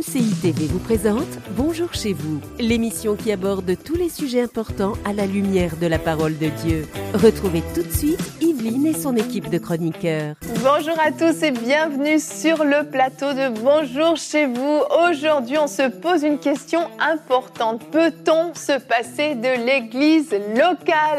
MCI TV vous présente Bonjour chez vous, l'émission qui aborde tous les sujets importants à la lumière de la parole de Dieu. Retrouvez tout de suite Yveline et son équipe de chroniqueurs. Bonjour à tous et bienvenue sur le plateau de Bonjour chez vous. Aujourd'hui, on se pose une question importante. Peut-on se passer de l'église locale ?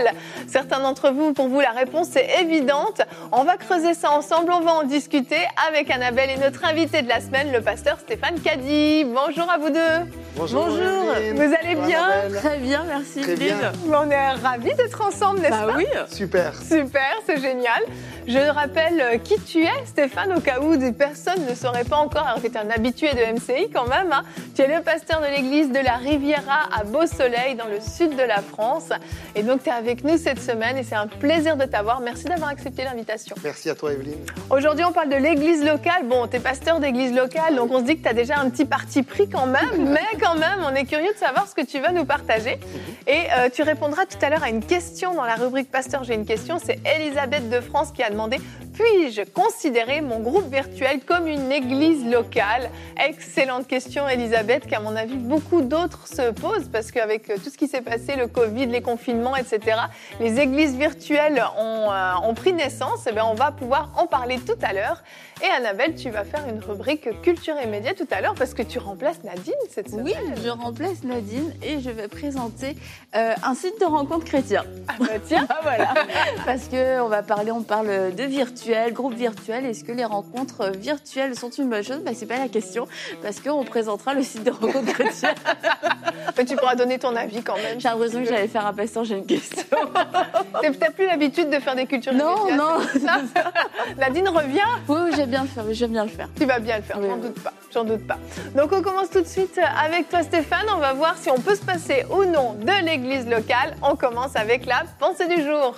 Certains d'entre vous, pour vous, la réponse est évidente. On va creuser ça ensemble, on va en discuter avec Annabelle et notre invité de la semaine, le pasteur Stéphane Caddy. Bonjour à vous deux. Bonjour. Vous allez bien ? Très bien, merci. Très bien. On est ravis d'être ensemble, n'est-ce pas ? Oui. Super. Super, c'est génial. Je rappelle qui tu es, Stéphane, au cas où des personnes ne sauraient pas encore, alors que tu es un habitué de MCI quand même. Tu es le pasteur de l'église de la Riviera à Beau-Soleil, dans le sud de la France. Et donc, tu es avec nous cette semaine et c'est un plaisir de t'avoir. Merci d'avoir accepté l'invitation. Merci à toi, Evelyne. Aujourd'hui, on parle de l'église locale. Bon, tu es pasteur d'église locale, donc on se dit que tu as déjà un petit parti pris quand même. Mais quand même, on est curieux de savoir ce que tu vas nous partager. Et tu répondras tout à l'heure à une question dans la rubrique Pasteur, j'ai une question. C'est Elisabeth de France qui a demandé « Puis-je considérer mon groupe virtuel comme une église locale ?» Excellente question, Elisabeth, qu'à mon avis, beaucoup d'autres se posent parce qu'avec tout ce qui s'est passé, le Covid, les confinements, etc., les églises virtuelles ont pris naissance. Et bien, on va pouvoir en parler tout à l'heure. Et Annabelle, tu vas faire une rubrique culture et médias tout à l'heure parce que tu remplaces Nadine cette semaine. Oui, je remplace Nadine et je vais présenter un site de rencontre chrétien. Ah bah tiens, voilà. Parce qu'on parle de virtuel, groupe virtuel. Est-ce que les rencontres virtuelles sont une bonne chose ? C'est pas la question, parce qu'on présentera le site de rencontre chrétien. Mais tu pourras donner ton avis quand même. J'ai l'impression que j'allais faire un pasteur, j'ai une question. T'as plus l'habitude de faire des cultures et Non, médias, non. c'est ça ? Nadine revient ? Oui, j'aime bien le faire. Tu vas bien le faire, Oui, j'en doute pas. Donc on commence tout de suite avec toi Stéphane, on va voir si on peut se passer ou non de l'église locale. On commence avec la pensée du jour.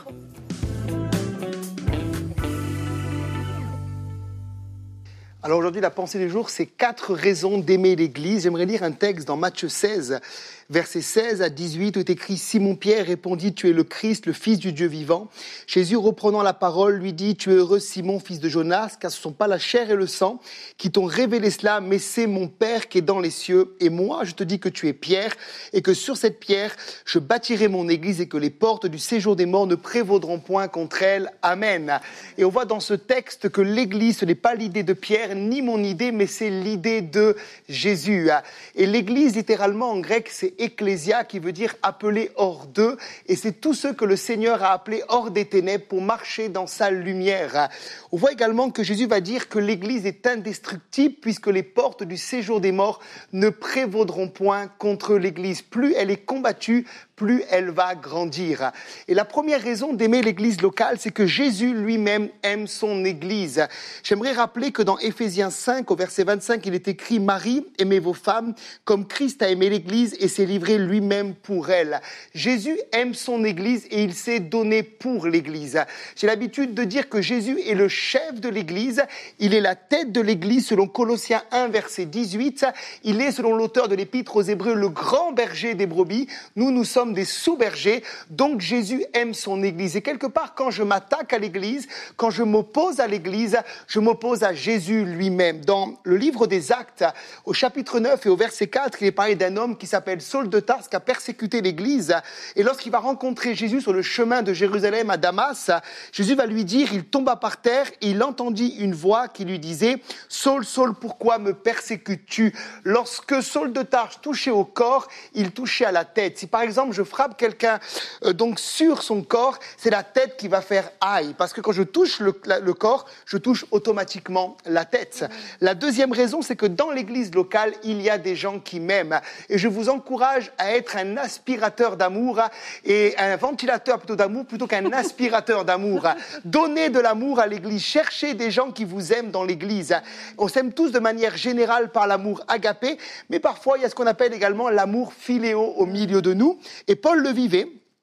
Alors aujourd'hui, la pensée du jour, c'est 4 raisons d'aimer l'Église. J'aimerais lire un texte dans Matthieu 16, versets 16 à 18, où est écrit « Simon-Pierre répondit, tu es le Christ, le Fils du Dieu vivant. Jésus, reprenant la parole, lui dit, tu es heureux Simon, fils de Jonas, car ce ne sont pas la chair et le sang qui t'ont révélé cela, mais c'est mon Père qui est dans les cieux. Et moi, je te dis que tu es Pierre, et que sur cette pierre, je bâtirai mon Église, et que les portes du séjour des morts ne prévaudront point contre elle. Amen. » Et on voit dans ce texte que l'Église, ce n'est pas l'idée de Pierre, ni mon idée, mais c'est l'idée de Jésus. Et l'Église, littéralement, en grec, c'est ecclésia, qui veut dire appelé hors d'eux. Et c'est tous ceux que le Seigneur a appelés hors des ténèbres pour marcher dans sa lumière. On voit également que Jésus va dire que l'Église est indestructible puisque les portes du séjour des morts ne prévaudront point contre l'Église. Plus elle est combattue, plus elle va grandir. Et la première raison d'aimer l'Église locale, c'est que Jésus lui-même aime son Église. J'aimerais rappeler que dans Éphésiens 5, au verset 25, il est écrit « Marie, aimez vos femmes comme Christ a aimé l'Église et s'est livré lui-même pour elle. » Jésus aime son Église et il s'est donné pour l'Église. J'ai l'habitude de dire que Jésus est le chef de l'Église. Il est la tête de l'Église selon Colossiens 1, verset 18. Il est, selon l'auteur de l'Épître aux Hébreux, le grand berger des brebis. Nous sommes des sous-bergers, donc Jésus aime son Église. Et quelque part, quand je m'attaque à l'Église, quand je m'oppose à l'Église, je m'oppose à Jésus lui-même. Dans le livre des Actes, au chapitre 9 et au verset 4, il est parlé d'un homme qui s'appelle Saul de Tarse, qui a persécuté l'Église. Et lorsqu'il va rencontrer Jésus sur le chemin de Jérusalem à Damas, Jésus va lui dire, il tomba par terre et il entendit une voix qui lui disait « Saul, Saul, pourquoi me persécutes-tu » Lorsque Saul de Tarse touchait au corps, il touchait à la tête. Si par exemple je frappe quelqu'un donc sur son corps, c'est la tête qui va faire aïe. Parce que quand je touche le corps, je touche automatiquement la tête. La deuxième raison, c'est que dans l'église locale, il y a des gens qui m'aiment. Et je vous encourage à être un aspirateur d'amour et un ventilateur plutôt d'amour plutôt qu'un aspirateur d'amour. Donnez de l'amour à l'église. Cherchez des gens qui vous aiment dans l'église. On s'aime tous de manière générale par l'amour agapé, mais parfois il y a ce qu'on appelle également l'amour philéo au milieu de nous. Et Paul le vivait.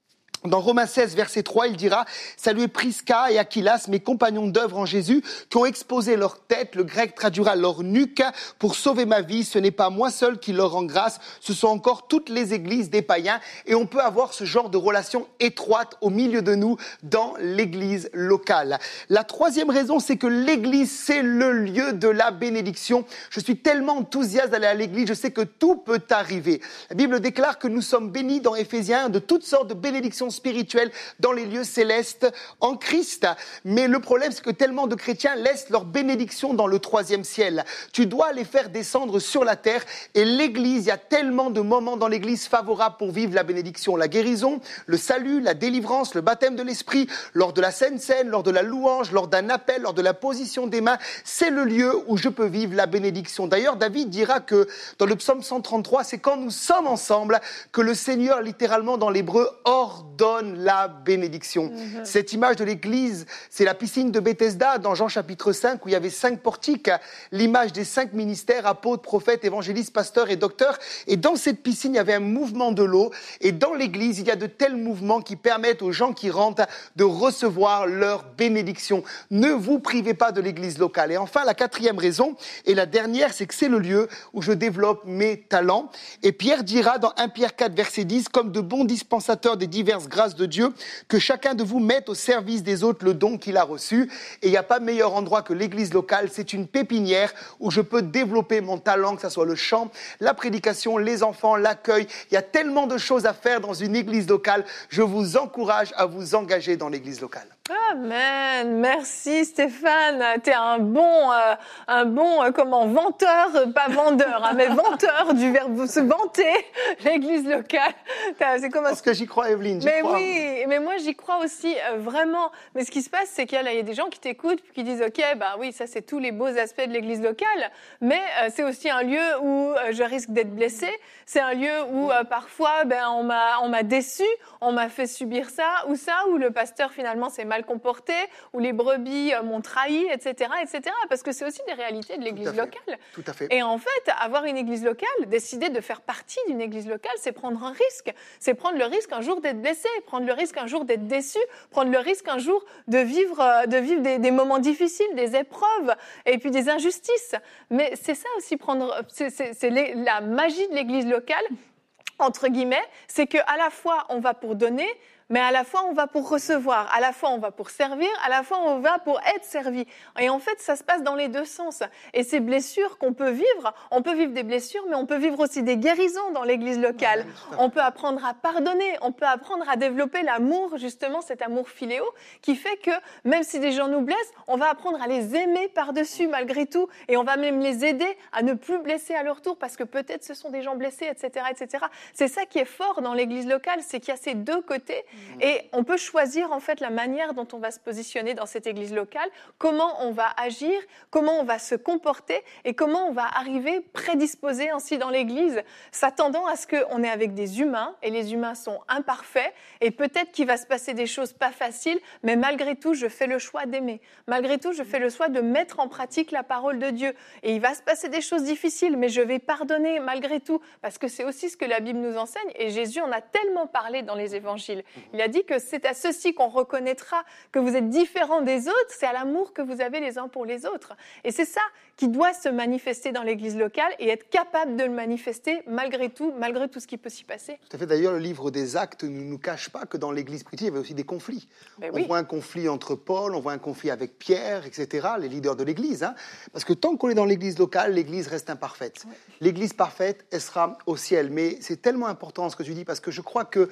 Dans Romains 16, verset 3, il dira « Saluez Prisca et Aquilas, mes compagnons d'œuvre en Jésus, qui ont exposé leur tête, le grec traduira leur nuque, pour sauver ma vie. Ce n'est pas moi seul qui leur rend grâce, ce sont encore toutes les églises des païens. » Et on peut avoir ce genre de relation étroite au milieu de nous dans l'église locale. La troisième raison, c'est que l'église, c'est le lieu de la bénédiction. Je suis tellement enthousiaste d'aller à l'église, je sais que tout peut arriver. La Bible déclare que nous sommes bénis dans Éphésiens de toutes sortes de bénédictions spirituelle dans les lieux célestes en Christ. Mais le problème, c'est que tellement de chrétiens laissent leur bénédiction dans le 3e ciel. Tu dois les faire descendre sur la terre. Et l'église, il y a tellement de moments dans l'église favorables pour vivre la bénédiction, la guérison, le salut, la délivrance, le baptême de l'esprit, lors de la Sainte Seine, lors de la louange, lors d'un appel, lors de la position des mains. C'est le lieu où je peux vivre la bénédiction. D'ailleurs, David dira que dans le psaume 133, c'est quand nous sommes ensemble que le Seigneur, littéralement dans l'hébreu, ordonne la bénédiction. Cette image de l'église, c'est la piscine de Bethesda dans Jean chapitre 5 où il y avait 5 portiques, l'image des 5 ministères, apôtres, prophètes, évangélistes, pasteurs et docteurs. Et dans cette piscine, il y avait un mouvement de l'eau. Et dans l'église, il y a de tels mouvements qui permettent aux gens qui rentrent de recevoir leur bénédiction. Ne vous privez pas de l'église locale. Et enfin, la 4e raison, et la dernière, c'est que c'est le lieu où je développe mes talents. Et Pierre dira dans 1 Pierre 4, verset 10, comme de bons dispensateurs des diverses grâce de Dieu, que chacun de vous mette au service des autres le don qu'il a reçu. Et il n'y a pas meilleur endroit que l'église locale, c'est une pépinière où je peux développer mon talent, que ce soit le chant, la prédication, les enfants, l'accueil. Il y a tellement de choses à faire dans une église locale. Je vous encourage à vous engager dans l'église locale. Amen. Merci Stéphane. T'es un bon vanteur, pas vendeur, mais vanteur du verbe se vanter, l'église locale. C'est comme Parce que j'y crois, Evelyne, j'y crois. Oui, mais moi j'y crois aussi vraiment. Mais ce qui se passe, c'est qu'il y a des gens qui t'écoutent, qui disent ok, bah oui, ça c'est tous les beaux aspects de l'église locale, mais c'est aussi un lieu où je risque d'être blessée. C'est un lieu où parfois on m'a déçu, on m'a fait subir ça, où le pasteur finalement s'est mal comporté, où les brebis m'ont trahi, etc., parce que c'est aussi des réalités de l'église locale. Tout à fait. Et en fait, avoir une église locale, décider de faire partie d'une église locale, c'est prendre un risque. C'est prendre le risque un jour d'être blessé, prendre le risque un jour d'être déçu, prendre le risque un jour de vivre des moments difficiles, des épreuves, et puis des injustices. Mais c'est ça aussi c'est la magie de l'église locale, entre guillemets, c'est qu'à la fois on va pour donner, mais à la fois on va pour recevoir, à la fois on va pour servir, à la fois on va pour être servi. Et en fait, ça se passe dans les deux sens. Et ces blessures qu'on peut vivre, on peut vivre des blessures, mais on peut vivre aussi des guérisons dans l'église locale. On peut apprendre à pardonner, on peut apprendre à développer l'amour, justement cet amour philéo, qui fait que même si des gens nous blessent, on va apprendre à les aimer par-dessus malgré tout, et on va même les aider à ne plus blesser à leur tour, parce que peut-être ce sont des gens blessés, etc., etc. C'est ça qui est fort dans l'église locale, c'est qu'il y a ces deux côtés. Et on peut choisir en fait la manière dont on va se positionner dans cette église locale, comment on va agir, comment on va se comporter et comment on va arriver prédisposé ainsi dans l'église, s'attendant à ce qu'on est avec des humains, et les humains sont imparfaits, et peut-être qu'il va se passer des choses pas faciles, mais malgré tout, je fais le choix d'aimer. Malgré tout, je fais le choix de mettre en pratique la parole de Dieu. Et il va se passer des choses difficiles, mais je vais pardonner malgré tout, parce que c'est aussi ce que la Bible nous enseigne, et Jésus en a tellement parlé dans les évangiles. Il a dit que c'est à ceci qu'on reconnaîtra que vous êtes différents des autres, c'est à l'amour que vous avez les uns pour les autres. Et c'est ça qui doit se manifester dans l'église locale et être capable de le manifester malgré tout ce qui peut s'y passer. Tout à fait. D'ailleurs, le livre des Actes ne nous cache pas que dans l'église primitive, il y avait aussi des conflits. On voit un conflit entre Paul, on voit un conflit avec Pierre, etc., les leaders de l'église. Parce que tant qu'on est dans l'église locale, l'église reste imparfaite. Ouais. L'église parfaite, elle sera au ciel. Mais c'est tellement important ce que tu dis, parce que je crois que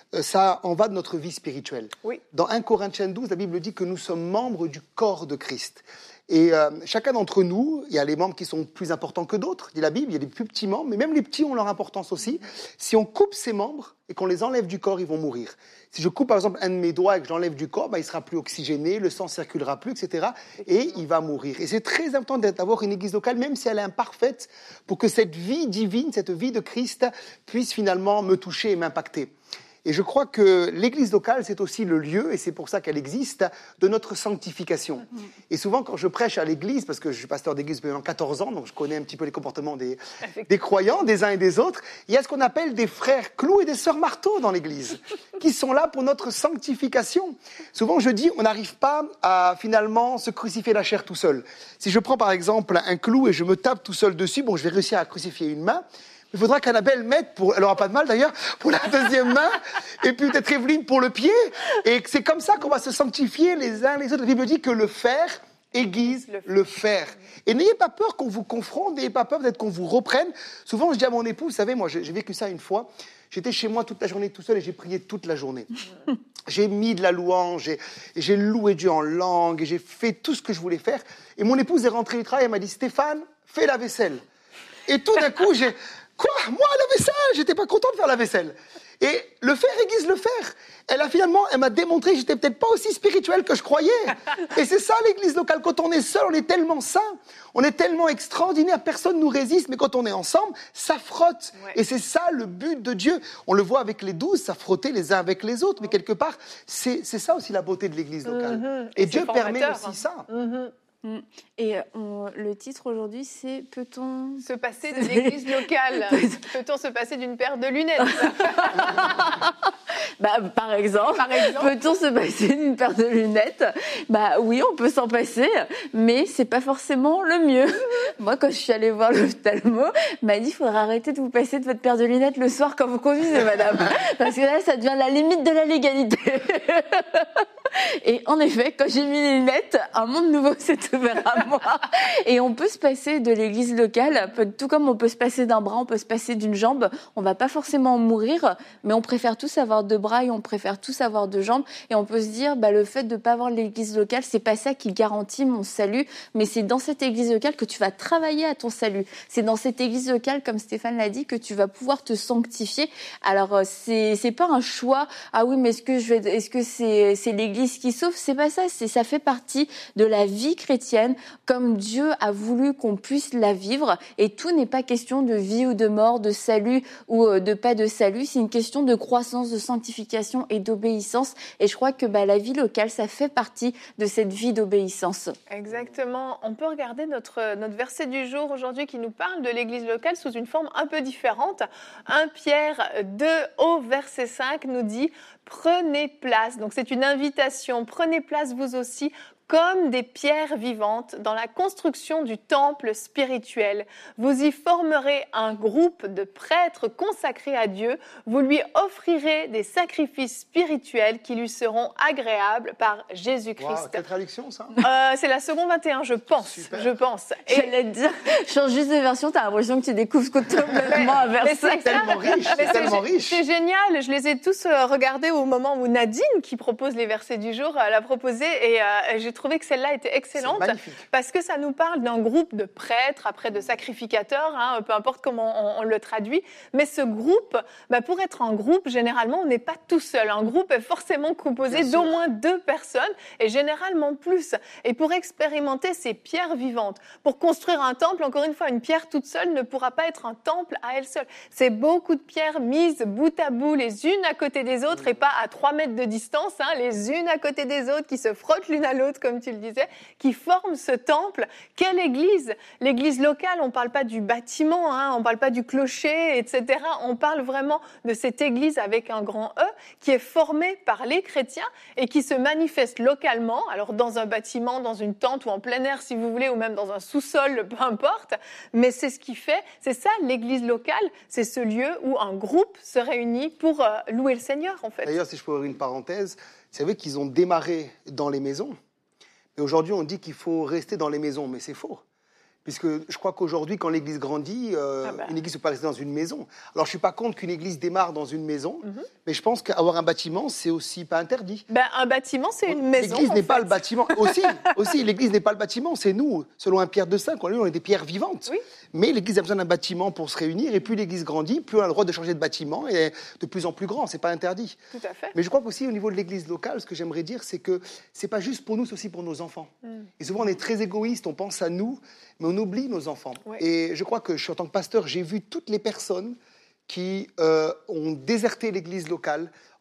ça en va de notre vie spirituelle. Oui. Dans 1 Corinthiens 12, la Bible dit que nous sommes membres du corps de Christ. Et chacun d'entre nous, il y a les membres qui sont plus importants que d'autres, dit la Bible, il y a des plus petits membres, mais même les petits ont leur importance aussi. Si on coupe ces membres et qu'on les enlève du corps, ils vont mourir. Si je coupe par exemple un de mes doigts et que je l'enlève du corps, il ne sera plus oxygéné, le sang ne circulera plus, etc. Et il va mourir. Et c'est très important d'avoir une église locale, même si elle est imparfaite, pour que cette vie divine, cette vie de Christ puisse finalement me toucher et m'impacter. Et je crois que l'église locale, c'est aussi le lieu, et c'est pour ça qu'elle existe, de notre sanctification. Et souvent, quand je prêche à l'église, parce que je suis pasteur d'église depuis 14 ans, donc je connais un petit peu les comportements des croyants, des uns et des autres, il y a ce qu'on appelle des frères clous et des sœurs marteaux dans l'église, qui sont là pour notre sanctification. Souvent, je dis, on n'arrive pas à finalement se crucifier la chair tout seul. Si je prends par exemple un clou et je me tape tout seul dessus, bon, je vais réussir à crucifier une main, il faudra qu'Annabelle mette, elle n'aura pas de mal d'ailleurs, pour la deuxième main, et puis peut-être Evelyne pour le pied. Et c'est comme ça qu'on va se sanctifier les uns les autres. La Bible dit que le fer aiguise le fer. Et n'ayez pas peur qu'on vous confronte, n'ayez pas peur peut-être qu'on vous reprenne. Souvent, je dis à mon époux, vous savez, moi j'ai vécu ça une fois, j'étais chez moi toute la journée tout seul et j'ai prié toute la journée. J'ai mis de la louange, j'ai loué Dieu en langue, et j'ai fait tout ce que je voulais faire. Et mon épouse est rentrée du travail, elle m'a dit, Stéphane, fais la vaisselle. Et tout d'un coup, quoi ? Moi, la vaisselle ? J'étais pas content de faire la vaisselle. Et le fer aiguise le fer. Elle m'a démontré que j'étais peut-être pas aussi spirituel que je croyais. Et c'est ça l'église locale. Quand on est seul, on est tellement saint, on est tellement extraordinaire, personne nous résiste. Mais quand on est ensemble, ça frotte. Ouais. Et c'est ça le but de Dieu. On le voit avec les 12, ça frottait les uns avec les autres. Mais quelque part, c'est ça aussi la beauté de l'église locale. Et Dieu permet aussi ça. Et le titre aujourd'hui, c'est « Peut-on se passer de l'église locale ?» Peut-on se passer d'une paire de lunettes? Par exemple, peut-on se passer d'une paire de lunettes? Oui, on peut s'en passer, mais c'est pas forcément le mieux. Moi, quand je suis allée voir l'ophtalmo, il m'a dit, il faudra arrêter de vous passer de votre paire de lunettes le soir quand vous conduisez, madame. Parce que là, ça devient la limite de la légalité. Et en effet, quand j'ai mis les lunettes, un monde nouveau s'est ouvert à moi. Et on peut se passer de l'église locale, tout comme on peut se passer d'un bras, on peut se passer d'une jambe. On va pas forcément mourir, mais on préfère tous avoir deux bras et on préfère tous avoir deux jambes. Et on peut se dire, le fait de pas avoir l'église locale, c'est pas ça qui garantit mon salut, mais c'est dans cette église locale que tu vas travailler à ton salut. C'est dans cette église locale, comme Stéphane l'a dit, que tu vas pouvoir te sanctifier. Alors, c'est pas un choix. Ah oui, mais est-ce que c'est l'église qui sauve? C'est pas ça. Ça fait partie de la vie chrétienne, comme Dieu a voulu qu'on puisse la vivre. Et tout n'est pas question de vie ou de mort, de salut ou de pas de salut. C'est une question de croissance, de sanctification et d'obéissance. Et je crois que la vie locale, ça fait partie de cette vie d'obéissance. Exactement. On peut regarder notre verset du jour aujourd'hui qui nous parle de l'église locale sous une forme un peu différente. 1 Pierre 2 au verset 5 nous dit « Prenez place ». Donc c'est une invitation. Prenez place vous aussi comme des pierres vivantes dans la construction du temple spirituel. Vous y formerez un groupe de prêtres consacrés à Dieu. Vous lui offrirez des sacrifices spirituels qui lui seront agréables par Jésus-Christ. Wow, quelle traduction, ça? C'est la seconde 21, je pense. Super. Je pense. Et j'allais te dire, change juste de version, t'as l'impression que tu découvres complètement un verset. C'est tellement riche, c'est tellement riche. C'est génial, je les ai tous regardés au moment où Nadine, qui propose les versets du jour, l'a proposé et j'ai trouvé que celle-là était excellente parce que ça nous parle d'un groupe de prêtres, après de sacrificateurs, peu importe comment on le traduit. Mais ce groupe, pour être un groupe, généralement, on n'est pas tout seul. Un groupe est forcément composé d'au moins 2 personnes et généralement plus. Et pour expérimenter ces pierres vivantes, pour construire un temple, encore une fois, une pierre toute seule ne pourra pas être un temple à elle seule. C'est beaucoup de pierres mises bout à bout, les unes à côté des autres et pas à 3 mètres de distance, les unes à côté des autres qui se frottent l'une à l'autre, comme tu le disais, qui forment ce temple. Quelle église? L'église locale, on ne parle pas du bâtiment, on ne parle pas du clocher, etc. On parle vraiment de cette église avec un grand E qui est formée par les chrétiens et qui se manifeste localement, alors dans un bâtiment, dans une tente ou en plein air si vous voulez, ou même dans un sous-sol, peu importe. Mais c'est ce qui fait, c'est ça l'église locale, c'est ce lieu où un groupe se réunit pour louer le Seigneur en fait. D'ailleurs, si je peux ouvrir une parenthèse, vous savez qu'ils ont démarré dans les maisons. Et aujourd'hui, on dit qu'il faut rester dans les maisons, mais c'est faux. Puisque je crois qu'aujourd'hui, quand l'Église grandit, une Église ne peut pas rester dans une maison. Alors, je ne suis pas contre qu'une Église démarre dans une maison, mais je pense qu'avoir un bâtiment, c'est aussi pas interdit. Un bâtiment, c'est une maison. L'Église n'est pas le bâtiment. Aussi, l'Église n'est pas le bâtiment, c'est nous. Selon 1 Pierre 2,5, on est des pierres vivantes. Oui. Mais l'Église a besoin d'un bâtiment pour se réunir, et plus l'Église grandit, plus on a le droit de changer de bâtiment, et de plus en plus grand, c'est pas interdit. Tout à fait. Mais je crois qu'aussi, au niveau de l'Église locale, ce que j'aimerais dire, c'est que c'est pas juste pour nous, c'est aussi pour nos enfants. Et souvent, on est très égoïste, on pense à nous, mais on oublie nos enfants. Ouais. Et je crois que, en tant que pasteur, j'ai vu toutes les personnes qui ont déserté l'Église locale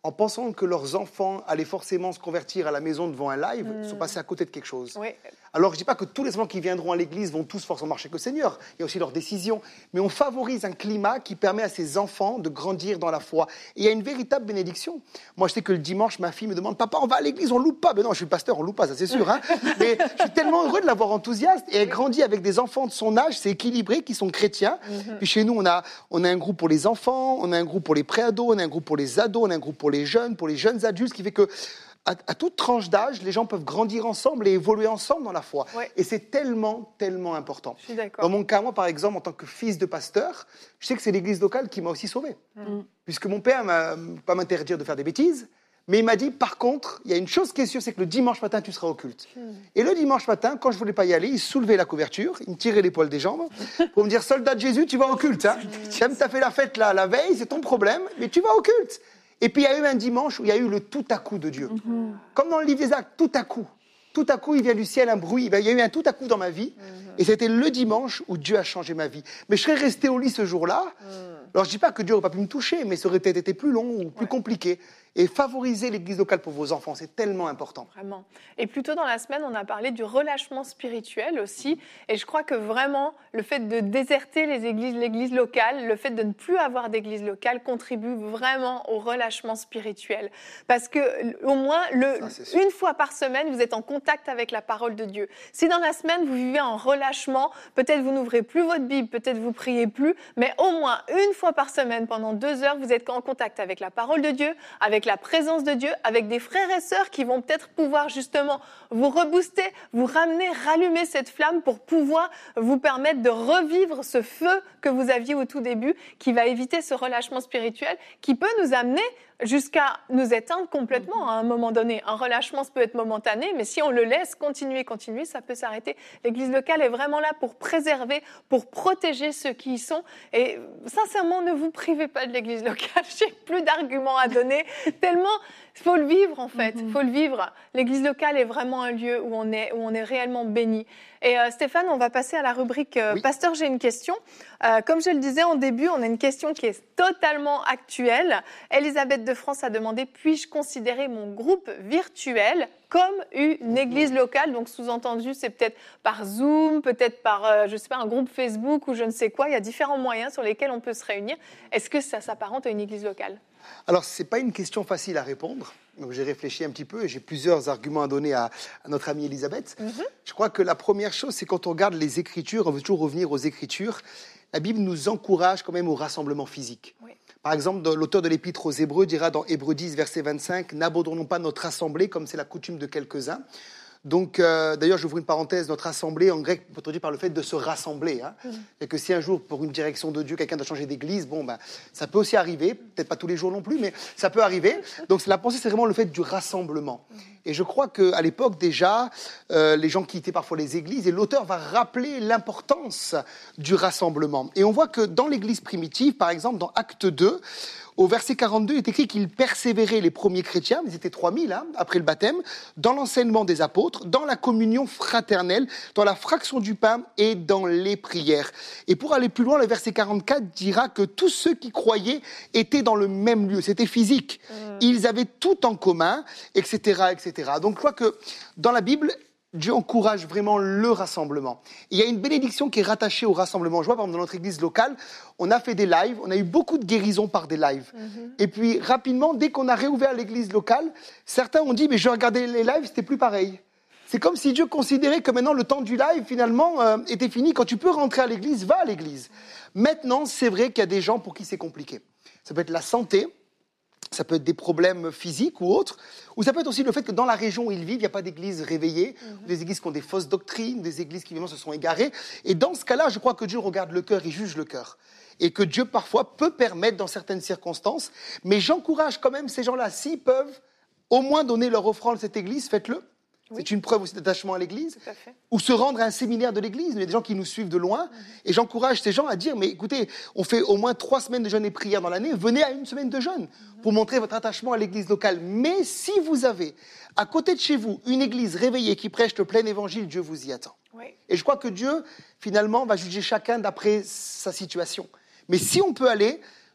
en pensant que leurs enfants allaient forcément se convertir à la maison devant un live, sont passés à côté de quelque chose. Oui. Alors, je ne dis pas que tous les enfants qui viendront à l'église vont tous forcément marcher que Seigneur. Il y a aussi leurs décisions. Mais on favorise un climat qui permet à ces enfants de grandir dans la foi. Et il y a une véritable bénédiction. Moi, je sais que le dimanche, ma fille me demande « Papa, on va à l'église, on ne loupe pas ?» Ben non, je suis pasteur, on ne loupe pas, ça c'est sûr. Hein. Mais je suis tellement heureux de l'avoir enthousiaste. Et elle grandit avec des enfants de son âge, c'est équilibré, qui sont chrétiens. Puis chez nous, on a un groupe pour les enfants, on a un groupe pour les préados, on a un groupe pour les ados, on a un groupe pour les jeunes adultes, ce qui fait que à toute tranche d'âge, les gens peuvent grandir ensemble et évoluer ensemble dans la foi. Ouais. Et c'est tellement, tellement important. Je suis d'accord. Dans mon cas, moi, par exemple, en tant que fils de pasteur, je sais que c'est l'église locale qui m'a aussi sauvé. Puisque mon père ne m'a pas m'interdire de faire des bêtises, mais il m'a dit, par contre, il y a une chose qui est sûre, c'est que le dimanche matin, tu seras au culte. Et le dimanche matin, quand je ne voulais pas y aller, il soulevait la couverture, il me tirait l'épaule des jambes pour me dire, soldat de Jésus, tu vas au culte. Hein. Même si tu as fait la fête la veille, c'est ton problème, mais tu vas au culte. Et puis il y a eu un dimanche où il y a eu le tout à coup de Dieu. Comme dans le livre des Actes, tout à coup. Tout à coup, il vient du ciel un bruit. Il y a eu un tout à coup dans ma vie. Et c'était le dimanche où Dieu a changé ma vie. Mais je serais resté au lit ce jour-là. Alors je ne dis pas que Dieu n'aurait pas pu me toucher, mais ça aurait peut-être été plus long ou plus compliqué. Et favoriser l'église locale pour vos enfants, c'est tellement important. Vraiment. Et plus tôt dans la semaine, on a parlé du relâchement spirituel aussi. Et je crois que vraiment, le fait de déserter l'église locale, le fait de ne plus avoir d'église locale contribue vraiment au relâchement spirituel. Parce que au moins, une fois par semaine, vous êtes en contact avec la parole de Dieu. Si dans la semaine, vous vivez en relâchement, peut-être vous n'ouvrez plus votre Bible, peut-être vous priez plus, mais au moins une fois par semaine, pendant 2 heures, vous êtes en contact avec la parole de Dieu, avec la présence de Dieu, avec des frères et sœurs qui vont peut-être pouvoir justement vous rebooster, vous ramener, rallumer cette flamme pour pouvoir vous permettre de revivre ce feu que vous aviez au tout début, qui va éviter ce relâchement spirituel, qui peut nous amener jusqu'à nous éteindre complètement à un moment donné. Un relâchement, ça peut être momentané, mais si on le laisse continuer, ça peut s'arrêter. L'église locale est vraiment là pour préserver, pour protéger ceux qui y sont. Et sincèrement, ne vous privez pas de l'église locale. J'ai plus d'arguments à donner, tellement il faut le vivre en fait. Il faut le vivre. L'église locale est vraiment un lieu où on est réellement béni. Et Stéphane, on va passer à la rubrique Pasteur, j'ai une question. Comme je le disais en début, on a une question qui est totalement actuelle. Elisabeth de France a demandé, puis-je considérer mon groupe virtuel comme une église locale? Donc sous-entendu, c'est peut-être par Zoom, peut-être par, je sais pas, un groupe Facebook ou je ne sais quoi. Il y a différents moyens sur lesquels on peut se réunir. Est-ce que ça s'apparente à une église locale? Alors, ce n'est pas une question facile à répondre. Donc, j'ai réfléchi un petit peu et j'ai plusieurs arguments à donner à notre amie Elisabeth. Je crois que la première chose, c'est quand on regarde les Écritures, on veut toujours revenir aux Écritures, la Bible nous encourage quand même au rassemblement physique. Oui. Par exemple, l'auteur de l'Épître aux Hébreux dira dans Hébreux 10, verset 25, « N'abandonnons pas notre assemblée comme c'est la coutume de quelques-uns ». Donc, d'ailleurs, j'ouvre une parenthèse, notre assemblée, en grec, peut traduire par le fait de se rassembler. Hein. Et que si un jour, pour une direction de Dieu, quelqu'un doit changer d'église, ça peut aussi arriver, peut-être pas tous les jours non plus, mais ça peut arriver. Donc, la pensée, c'est vraiment le fait du rassemblement. Et je crois qu'à l'époque, déjà, les gens quittaient parfois les églises, et l'auteur va rappeler l'importance du rassemblement. Et on voit que dans l'église primitive, par exemple, dans Acte 2, au verset 42, il est écrit qu'ils persévéraient, les premiers chrétiens, ils étaient 3000 après le baptême, dans l'enseignement des apôtres, dans la communion fraternelle, dans la fraction du pain et dans les prières. Et pour aller plus loin, le verset 44 dira que tous ceux qui croyaient étaient dans le même lieu. C'était physique. Ils avaient tout en commun, etc., etc. Donc je crois que dans la Bible, Dieu encourage vraiment le rassemblement. Il y a une bénédiction qui est rattachée au rassemblement. Je vois, par exemple, dans notre église locale, on a fait des lives, on a eu beaucoup de guérisons par des lives. Et puis, rapidement, dès qu'on a réouvert l'église locale, certains ont dit, mais je regardais les lives, c'était plus pareil. C'est comme si Dieu considérait que maintenant, le temps du live, finalement, était fini. Quand tu peux rentrer à l'église, va à l'église. Maintenant, c'est vrai qu'il y a des gens pour qui c'est compliqué. Ça peut être la santé, ça peut être des problèmes physiques ou autres, ou ça peut être aussi le fait que dans la région où ils vivent, il n'y a pas d'églises réveillées, des églises qui ont des fausses doctrines, des églises qui vraiment se sont égarées. Et dans ce cas-là, je crois que Dieu regarde le cœur, il juge le cœur. Et que Dieu, parfois, peut permettre dans certaines circonstances. Mais j'encourage quand même ces gens-là, s'ils peuvent au moins donner leur offrande à cette église, faites-le. Oui. C'est une preuve aussi d'attachement à l'église. Ou se rendre à un séminaire de l'église. Il y a des gens qui nous suivent de loin. Et j'encourage ces gens à dire, mais écoutez, on fait au moins 3 semaines de jeûne et prière dans l'année. Venez à 1 semaine de jeûne pour montrer votre attachement à l'église locale. Mais si vous avez, à côté de chez vous, une église réveillée qui prêche le plein évangile, Dieu vous y attend. Oui. Et je crois que Dieu, finalement, va juger chacun d'après sa situation. Mais si on peut aller,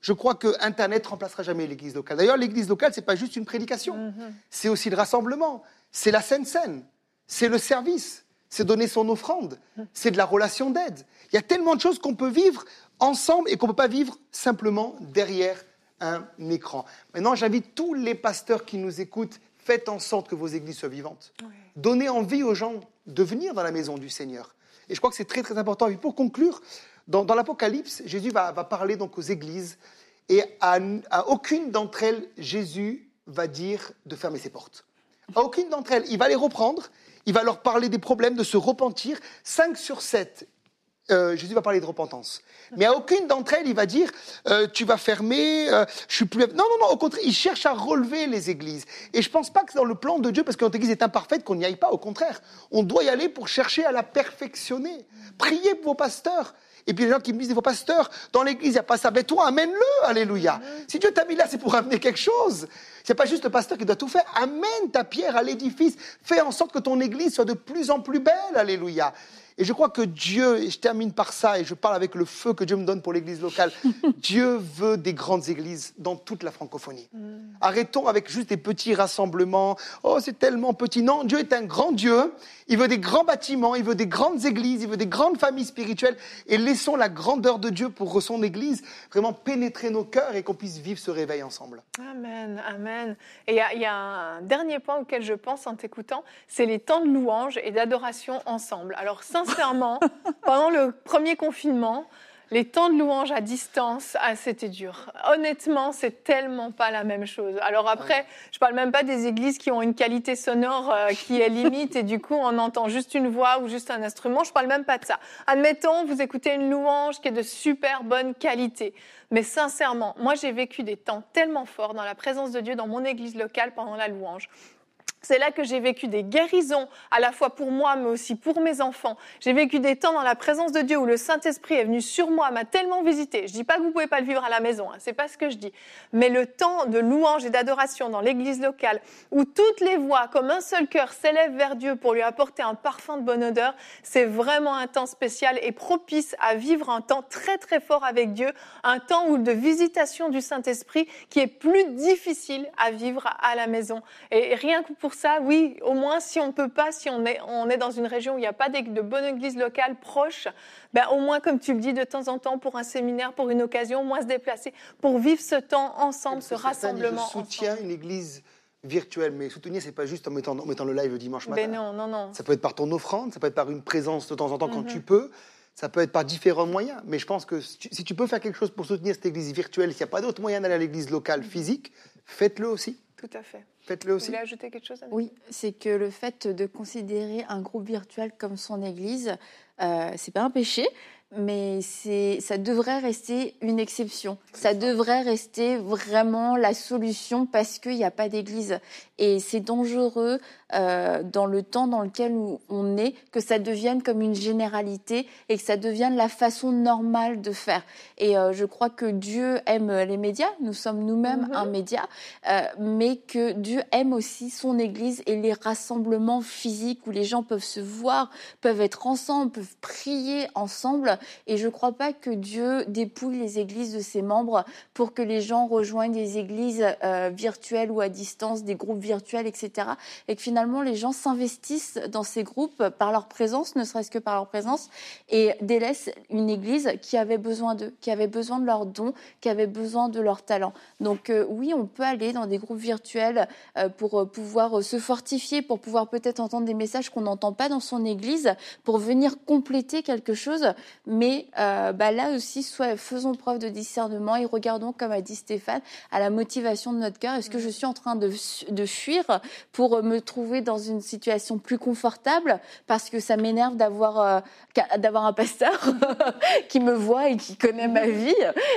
Je crois que Internet remplacera jamais l'église locale. D'ailleurs, l'église locale, c'est pas juste une prédication. C'est aussi le rassemblement. C'est la Sainte Seine. C'est le service. C'est donner son offrande. C'est de la relation d'aide. Il y a tellement de choses qu'on peut vivre ensemble et qu'on ne peut pas vivre simplement derrière un écran. Maintenant, j'invite tous les pasteurs qui nous écoutent, faites en sorte que vos églises soient vivantes. Oui. Donnez envie aux gens de venir dans la maison du Seigneur. Et je crois que c'est très, très important. Et pour conclure, dans l'Apocalypse, Jésus va parler donc aux églises et à aucune d'entre elles, Jésus va dire de fermer ses portes. À aucune d'entre elles. Il va les reprendre, il va leur parler des problèmes, de se repentir. 5 sur 7, Jésus va parler de repentance. Mais à aucune d'entre elles, il va dire tu vas fermer, je suis plus... Non, au contraire, il cherche à relever les églises. Et je ne pense pas que c'est dans le plan de Dieu, parce que notre église est imparfaite, qu'on n'y aille pas. Au contraire, on doit y aller pour chercher à la perfectionner. Priez pour vos pasteurs. Et puis les gens qui me disent, vos pasteurs, dans l'église, il n'y a pas ça. Mais toi, amène-le, alléluia. Si Dieu t'a mis là, c'est pour amener quelque chose. C'est pas juste le pasteur qui doit tout faire. Amène ta pierre à l'édifice. Fais en sorte que ton église soit de plus en plus belle, alléluia. Et je crois que Dieu, et je termine par ça, et je parle avec le feu que Dieu me donne pour l'église locale, Dieu veut des grandes églises dans toute la francophonie. Arrêtons avec juste des petits rassemblements. Oh, c'est tellement petit. Non, Dieu est un grand Dieu. Il veut des grands bâtiments, il veut des grandes églises, il veut des grandes familles spirituelles. Et laissons la grandeur de Dieu pour son église vraiment pénétrer nos cœurs et qu'on puisse vivre ce réveil ensemble. Amen, amen. Et il y a un dernier point auquel je pense en t'écoutant, c'est les temps de louange et d'adoration ensemble. Alors sincèrement, pendant le premier confinement, les temps de louange à distance, c'était dur. Honnêtement, c'est tellement pas la même chose. Alors après, je parle même pas des églises qui ont une qualité sonore qui est limite et du coup, on entend juste une voix ou juste un instrument. Je parle même pas de ça. Admettons, vous écoutez une louange qui est de super bonne qualité. Mais sincèrement, moi, j'ai vécu des temps tellement forts dans la présence de Dieu dans mon église locale pendant la louange. C'est là que j'ai vécu des guérisons, à la fois pour moi, mais aussi pour mes enfants. J'ai vécu des temps dans la présence de Dieu où le Saint-Esprit est venu sur moi, m'a tellement visité. Je dis pas que vous pouvez pas le vivre à la maison, c'est pas ce que je dis. Mais le temps de louange et d'adoration dans l'église locale, où toutes les voix, comme un seul cœur, s'élèvent vers Dieu pour lui apporter un parfum de bonne odeur, c'est vraiment un temps spécial et propice à vivre un temps très très fort avec Dieu, un temps où de visitation du Saint-Esprit qui est plus difficile à vivre à la maison. Et rien que pour ça, oui, au moins si on peut pas, si on est dans une région où il n'y a pas de bonne église locale proche, ben au moins comme tu le dis de temps en temps pour un séminaire, pour une occasion, au moins se déplacer, pour vivre ce temps ensemble, ce rassemblement. Je soutiens une église virtuelle, mais soutenir c'est pas juste en mettant le live le dimanche matin. Ben non. Ça peut être par ton offrande, ça peut être par une présence de temps en temps quand tu peux. Ça peut être par différents moyens, mais je pense que si tu peux faire quelque chose pour soutenir cette église virtuelle, s'il n'y a pas d'autre moyen d'aller à l'église locale physique, faites-le aussi. Tout à fait. Faites-le aussi. Vous voulez ajouter quelque chose, Anne ? Oui, c'est que le fait de considérer un groupe virtuel comme son église, c'est pas un péché, mais ça devrait rester une exception. Ça devrait rester vraiment la solution parce qu'il n'y a pas d'église. Et c'est dangereux dans le temps dans lequel on est que ça devienne comme une généralité et que ça devienne la façon normale de faire. Et je crois que Dieu aime les médias. Nous sommes nous-mêmes un média, mais que Dieu aime aussi son église et les rassemblements physiques où les gens peuvent se voir, peuvent être ensemble, peuvent prier ensemble. Et je ne crois pas que Dieu dépouille les églises de ses membres pour que les gens rejoignent des églises virtuelles ou à distance, des groupes virtuels, etc. Et que finalement, les gens s'investissent dans ces groupes par leur présence, ne serait-ce que par leur présence, et délaissent une église qui avait besoin d'eux, qui avait besoin de leurs dons, qui avait besoin de leurs talents. Donc oui, on peut aller dans des groupes virtuels pour pouvoir se fortifier, pour pouvoir peut-être entendre des messages qu'on n'entend pas dans son église, pour venir compléter quelque chose. Mais là aussi, faisons preuve de discernement et regardons, comme a dit Stéphane, à la motivation de notre cœur. Est-ce que je suis en train de fuir pour me trouver dans une situation plus confortable parce que ça m'énerve d'avoir un pasteur qui me voit et qui connaît ma vie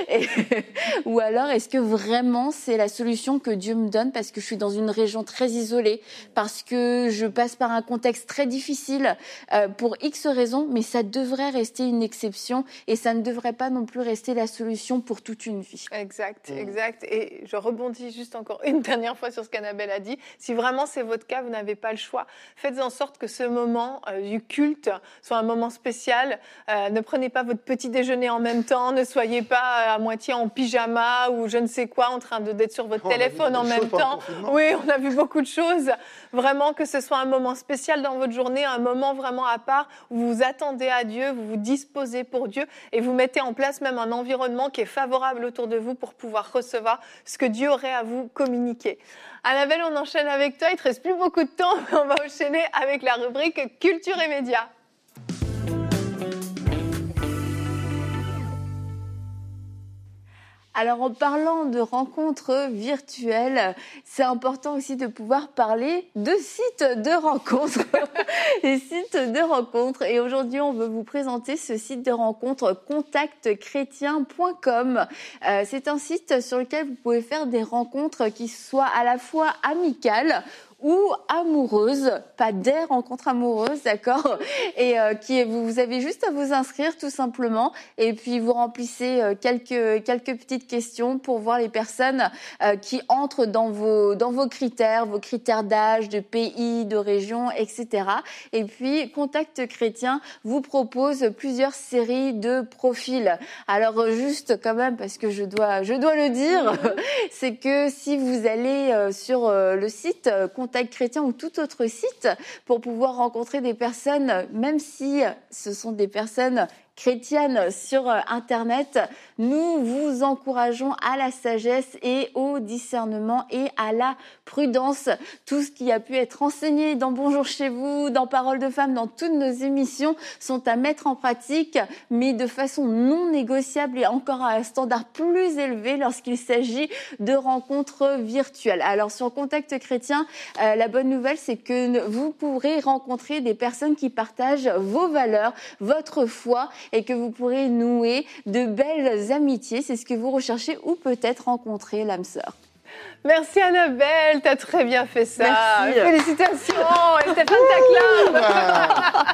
ou alors est-ce que vraiment c'est la solution que Dieu me donne parce que je suis dans une région très isolée, parce que je passe par un contexte très difficile pour X raisons, mais ça devrait rester une exception. exception et ça ne devrait pas non plus rester la solution pour toute une vie. Exact. Et je rebondis juste encore une dernière fois sur ce qu'Annabelle a dit. Si vraiment c'est votre cas, vous n'avez pas le choix. Faites en sorte que ce moment du culte soit un moment spécial. Ne prenez pas votre petit déjeuner en même temps. Ne soyez pas à moitié en pyjama ou je ne sais quoi en train d'être sur votre téléphone en même temps. Oui, on a vu beaucoup de choses. Vraiment que ce soit un moment spécial dans votre journée, un moment vraiment à part où vous vous attendez à Dieu, vous vous disposez pour Dieu et vous mettez en place même un environnement qui est favorable autour de vous pour pouvoir recevoir ce que Dieu aurait à vous communiquer. Annabelle, on enchaîne avec toi. Il ne te reste plus beaucoup de temps, mais on va enchaîner avec la rubrique Culture et Médias. Alors, en parlant de rencontres virtuelles, c'est important aussi de pouvoir parler de sites de rencontres. Les sites de rencontres. Et aujourd'hui, on veut vous présenter ce site de rencontres contactchrétien.com. C'est un site sur lequel vous pouvez faire des rencontres qui soient à la fois amicales ou amoureuses, pas des rencontres amoureuses, d'accord ? Et vous avez juste à vous inscrire tout simplement et puis vous remplissez quelques petites questions pour voir les personnes qui entrent dans vos critères d'âge, de pays, de région, etc. Et puis Contact Chrétien vous propose plusieurs séries de profils. Alors juste quand même parce que je dois le dire, c'est que si vous allez sur le site Contact Chrétien ou tout autre site pour pouvoir rencontrer des personnes, même si ce sont des personnes chrétienne sur Internet, nous vous encourageons à la sagesse et au discernement et à la prudence. Tout ce qui a pu être enseigné dans Bonjour chez vous, dans Parole de Femme, dans toutes nos émissions sont à mettre en pratique, mais de façon non négociable et encore à un standard plus élevé lorsqu'il s'agit de rencontres virtuelles. Alors sur Contact Chrétien, la bonne nouvelle, c'est que vous pourrez rencontrer des personnes qui partagent vos valeurs, votre foi, et que vous pourrez nouer de belles amitiés. C'est ce que vous recherchez ou peut-être rencontrer l'âme sœur. Merci Annabelle, t'as très bien fait ça. Merci. Félicitations. Et Stéphane t'acclame.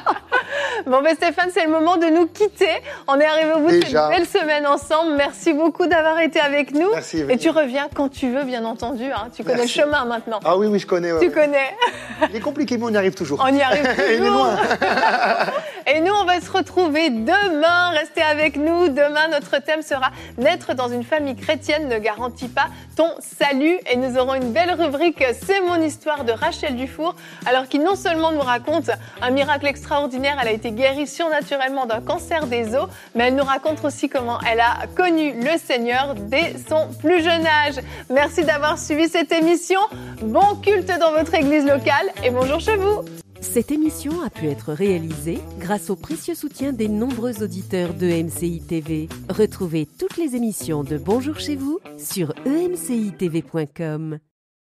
Bon ben Stéphane, c'est le moment de nous quitter. On est arrivé au bout de cette belle semaine ensemble. Merci beaucoup d'avoir été avec nous. Merci. Et tu reviens quand tu veux, bien entendu. Hein. Tu connais le chemin maintenant. Ah oui, je connais. Tu connais. Il est compliqué, mais on y arrive toujours. On y arrive toujours. Il est loin. Et nous, on va se retrouver demain. Restez avec nous. Demain, notre thème sera « Naître dans une famille chrétienne ne garantit pas ton salut ». Et nous aurons une belle rubrique « C'est mon histoire » de Rachel Dufour. Alors qui non seulement nous raconte un miracle extraordinaire, elle a été guérie surnaturellement d'un cancer des os, mais elle nous raconte aussi comment elle a connu le Seigneur dès son plus jeune âge. Merci d'avoir suivi cette émission. Bon culte dans votre église locale et bonjour chez vous. Cette émission a pu être réalisée grâce au précieux soutien des nombreux auditeurs de MCI TV. Retrouvez toutes les émissions de Bonjour chez vous sur emcitv.com.